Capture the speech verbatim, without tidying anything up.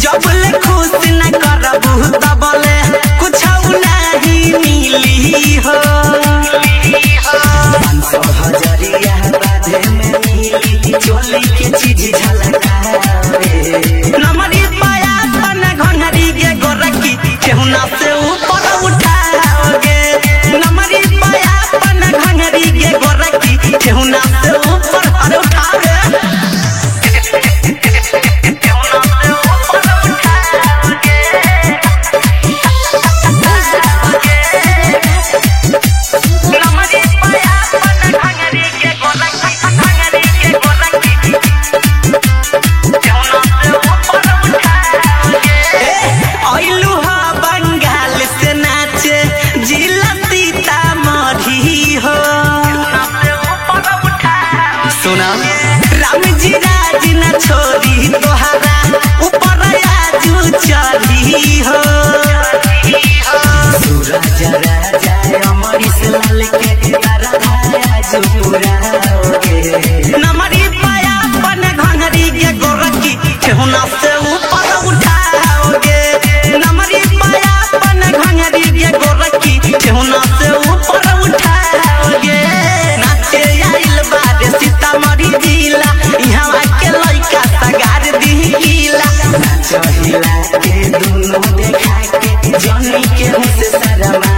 जबले खुश न करबू तबले कुछ नहीं मिली हो पाँच सौ हजरिया बाजे में मिली चोली के चीज झलकावे नमरी पाया पन घंगरी के गोरकी केहुना से ऊपर उठाओगे नमरी पाया पन घंगरी के गोरकी केहुना से ऊपर उठाओगे राम जी राज न छोड़ी तोहरा ऊपर आजू चढ़ी हो सूरज राजा अमरीश लाल के तारा आजू पूरा होगे नमरी पाया पन घंगरी के गोरकी केहुना से ऊपर उठाओगे नमरी पाया पन घंगरी के गोरकी केहुना से ऊपर उठाओगे नाचे आइल बारे सीतामढ़ी जिला यहाँ के लइका सगार दी गीला नाच हिला के दुनो देखा के जनी के से शर्मा